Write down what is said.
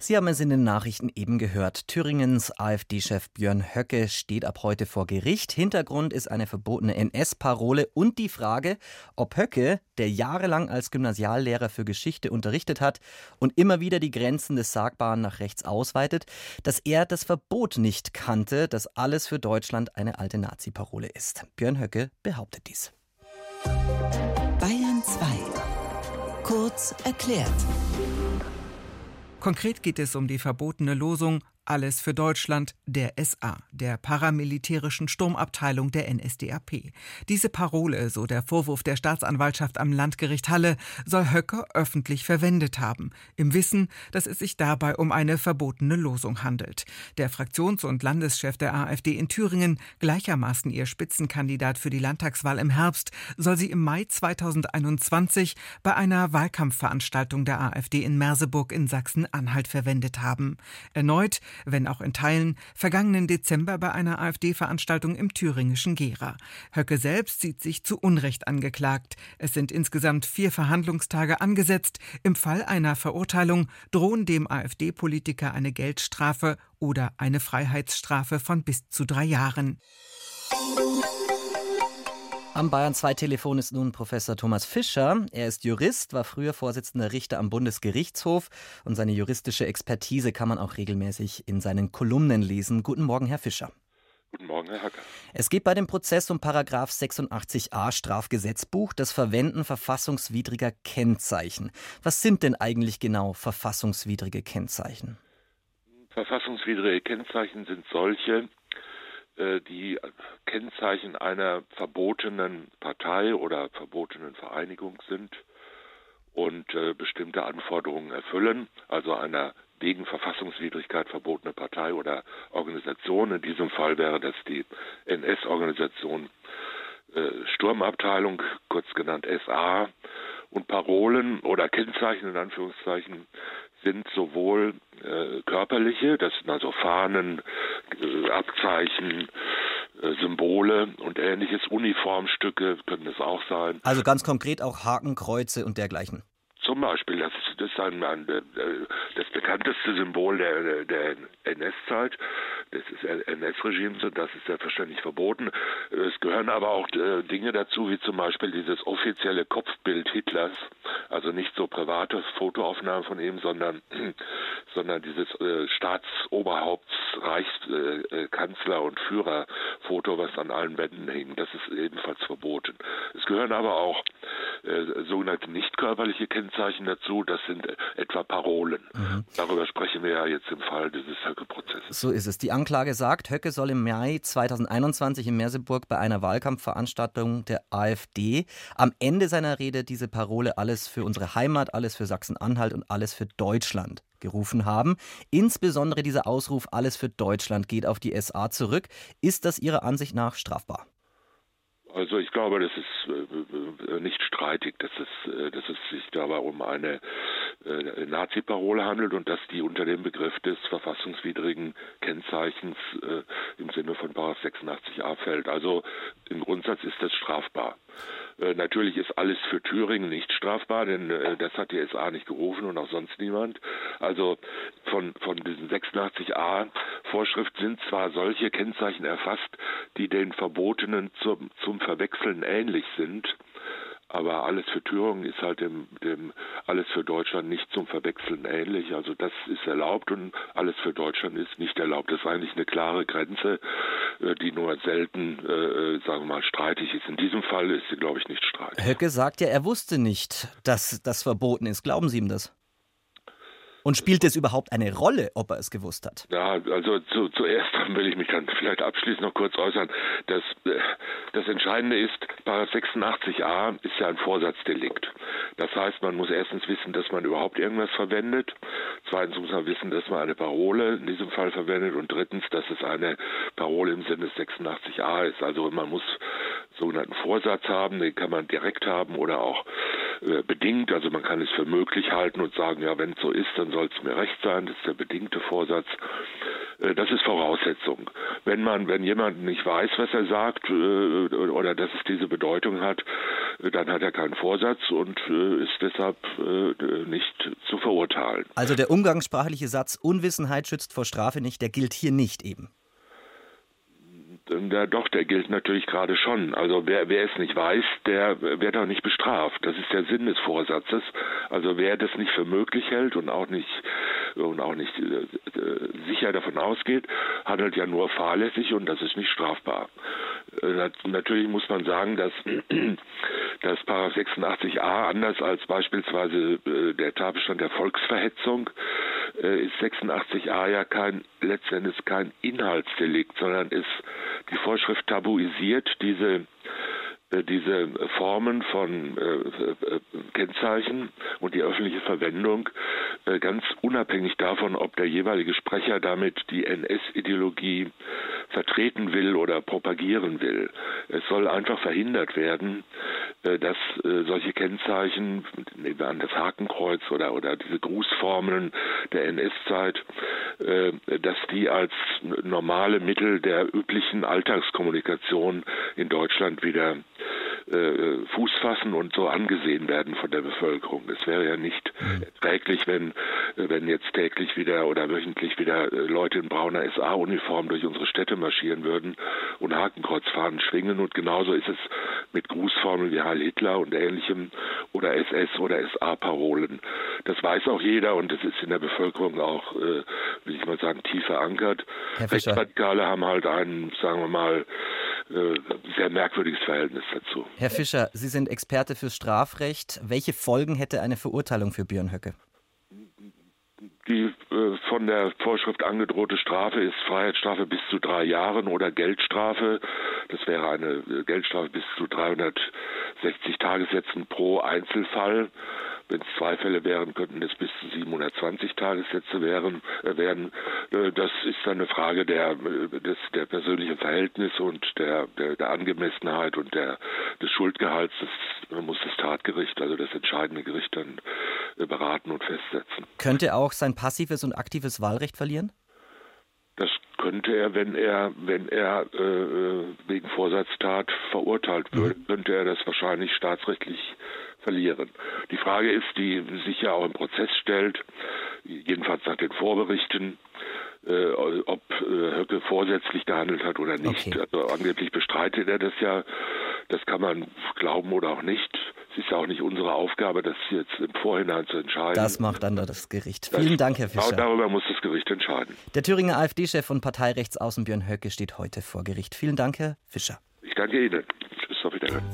Sie haben es in den Nachrichten eben gehört. Thüringens AfD-Chef Björn Höcke steht ab heute vor Gericht. Hintergrund ist eine verbotene NS-Parole und die Frage, ob Höcke, der jahrelang als Gymnasiallehrer für Geschichte unterrichtet hat und immer wieder die Grenzen des Sagbaren nach rechts ausweitet, dass er das Verbot nicht kannte, dass alles für Deutschland eine alte Nazi-Parole ist. Björn Höcke behauptet dies. Bayern 2. Kurz erklärt. Konkret geht es um die verbotene Losung Alles für Deutschland der SA, der paramilitärischen Sturmabteilung der NSDAP. Diese Parole, so der Vorwurf der Staatsanwaltschaft am Landgericht Halle, soll Höcke öffentlich verwendet haben, im Wissen, dass es sich dabei um eine verbotene Losung handelt. Der Fraktions- und Landeschef der AfD in Thüringen, gleichermaßen ihr Spitzenkandidat für die Landtagswahl im Herbst, soll sie im Mai 2021 bei einer Wahlkampfveranstaltung der AfD in Merseburg in Sachsen-Anhalt verwendet haben. Erneut, wenn auch in Teilen, vergangenen Dezember bei einer AfD-Veranstaltung im thüringischen Gera. Höcke selbst sieht sich zu Unrecht angeklagt. Es sind insgesamt 4 Verhandlungstage angesetzt. Im Fall einer Verurteilung drohen dem AfD-Politiker eine Geldstrafe oder eine Freiheitsstrafe von bis zu 3 Jahren. Am Bayern 2 Telefon ist nun Professor Thomas Fischer. Er ist Jurist, war früher Vorsitzender Richter am Bundesgerichtshof und seine juristische Expertise kann man auch regelmäßig in seinen Kolumnen lesen. Guten Morgen, Herr Fischer. Guten Morgen, Herr Hacker. Es geht bei dem Prozess um Paragraph 86a Strafgesetzbuch, das Verwenden verfassungswidriger Kennzeichen. Was sind denn eigentlich genau verfassungswidrige Kennzeichen? Verfassungswidrige Kennzeichen sind solche, die Kennzeichen einer verbotenen Partei oder verbotenen Vereinigung sind und bestimmte Anforderungen erfüllen, also einer wegen Verfassungswidrigkeit verbotene Partei oder Organisation. In diesem Fall wäre das die NS-Organisation Sturmabteilung, kurz genannt SA. Und Parolen oder Kennzeichen in Anführungszeichen sind sowohl körperliche, das sind also Fahnen, Abzeichen, Symbole und ähnliches, Uniformstücke können es auch sein. Also ganz konkret auch Hakenkreuze und dergleichen. Zum Beispiel, das ist das bekannteste Symbol der NS-Zeit, des NS-Regimes, und das ist selbstverständlich verboten. Es gehören aber auch Dinge dazu, wie zum Beispiel dieses offizielle Kopfbild Hitlers, also nicht so private Fotoaufnahmen von ihm, sondern dieses Staatsoberhaupts, Reichskanzler und Führerfoto, was an allen Wänden hing. Das ist ebenfalls verboten. Es gehören aber auch sogenannte nicht körperliche Kennzeichen dazu, das sind etwa Parolen. Darüber sprechen wir ja jetzt im Fall dieses Höcke-Prozesses. So ist es. Die Anklage sagt, Höcke soll im Mai 2021 in Merseburg bei einer Wahlkampfveranstaltung der AfD am Ende seiner Rede diese Parole Alles für unsere Heimat, alles für Sachsen-Anhalt und alles für Deutschland gerufen haben. Insbesondere dieser Ausruf Alles für Deutschland geht auf die SA zurück. Ist das Ihrer Ansicht nach strafbar? Also ich glaube, das ist nicht streitig, dass es sich dabei um eine Nazi-Parole handelt und dass die unter dem Begriff des verfassungswidrigen Kennzeichens im Sinne von § 86a fällt. Also im Grundsatz ist das strafbar. Natürlich ist alles für Thüringen nicht strafbar, denn das hat die SA nicht gerufen und auch sonst niemand. Also von diesen 86a Vorschrift sind zwar solche Kennzeichen erfasst, die den Verbotenen zum Verwechseln ähnlich sind, aber alles für Thüringen ist halt dem alles für Deutschland nicht zum Verwechseln ähnlich. Also das ist erlaubt und alles für Deutschland ist nicht erlaubt. Das ist eigentlich eine klare Grenze, die nur selten, sagen wir mal, streitig ist. In diesem Fall ist sie, glaube ich, nicht streitig. Höcke sagt ja, er wusste nicht, dass das verboten ist. Glauben Sie ihm das? Und spielt es überhaupt eine Rolle, ob er es gewusst hat? Ja, also zuerst will ich mich dann vielleicht abschließend noch kurz äußern. Das Entscheidende ist, § 86a ist ja ein Vorsatzdelikt. Das heißt, man muss erstens wissen, dass man überhaupt irgendwas verwendet. Zweitens muss man wissen, dass man eine Parole in diesem Fall verwendet. Und drittens, dass es eine Parole im Sinne des 86a ist. Also man muss sogenannten Vorsatz haben, den kann man direkt haben oder auch bedingt. Also man kann es für möglich halten und sagen, ja, wenn es so ist, dann soll es mir recht sein. Das ist der bedingte Vorsatz. Das ist Voraussetzung. Wenn jemand nicht weiß, was er sagt oder dass es diese Bedeutung hat, dann hat er keinen Vorsatz und ist deshalb nicht zu verurteilen. Also der umgangssprachliche Satz Unwissenheit schützt vor Strafe nicht, der gilt hier nicht eben. Ja, doch, der gilt natürlich gerade schon. Also wer es nicht weiß, der wird auch nicht bestraft. Das ist der Sinn des Vorsatzes. Also wer das nicht für möglich hält und auch nicht sicher davon ausgeht, handelt ja nur fahrlässig und das ist nicht strafbar. Natürlich muss man sagen, dass Paragraph 86a anders als beispielsweise der Tatbestand der Volksverhetzung ist 86a ja letztendlich kein Inhaltsdelikt, sondern ist die Vorschrift tabuisiert diese Formen von Kennzeichen und die öffentliche Verwendung ganz unabhängig davon, ob der jeweilige Sprecher damit die NS-Ideologie vertreten will oder propagieren will. Es soll einfach verhindert werden, dass solche Kennzeichen, nehmen wir an das Hakenkreuz oder diese Grußformeln der NS-Zeit, dass die als normale Mittel der üblichen Alltagskommunikation in Deutschland wieder Fuß fassen und so angesehen werden von der Bevölkerung. Es wäre ja nicht erträglich, wenn jetzt täglich wieder oder wöchentlich wieder Leute in brauner SA-Uniform durch unsere Städte marschieren würden und Hakenkreuzfahnen schwingen. Und genauso ist es mit Grußformeln wie Heil Hitler und Ähnlichem oder SS- oder SA-Parolen. Das weiß auch jeder und es ist in der Bevölkerung auch, will ich mal sagen, tief verankert. Rechtsradikale haben halt ein, sagen wir mal, sehr merkwürdiges Verhältnis dazu. Herr Fischer, Sie sind Experte fürs Strafrecht. Welche Folgen hätte eine Verurteilung für Björn Höcke? Die von der Vorschrift angedrohte Strafe ist Freiheitsstrafe bis zu 3 Jahren oder Geldstrafe. Das wäre eine Geldstrafe bis zu 360 Tagessätzen pro Einzelfall. Wenn es 2 Fälle wären, könnten es bis zu 720 Tagessätze werden. Das ist dann eine Frage der persönlichen Verhältnisse und der Angemessenheit und des Schuldgehalts. Das muss das Tatgericht, also das entscheidende Gericht, dann beraten und festsetzen. Könnte auch sein passives und aktives Wahlrecht verlieren? Das könnte er, wenn er wegen Vorsatztat verurteilt würde, könnte er das wahrscheinlich staatsrechtlich verlieren. Die Frage ist, die sich ja auch im Prozess stellt, jedenfalls nach den Vorberichten, ob Höcke vorsätzlich gehandelt hat oder nicht. Okay. Also angeblich bestreitet er das ja. Das kann man glauben oder auch nicht. Es ist ja auch nicht unsere Aufgabe, das jetzt im Vorhinein zu entscheiden. Das macht dann das Gericht. Vielen Dank, Herr Fischer. Darüber muss das Gericht entscheiden. Der Thüringer AfD-Chef und Parteirechtsaußen Björn Höcke steht heute vor Gericht. Vielen Dank, Herr Fischer. Ich danke Ihnen. Tschüss, auf Wiedersehen.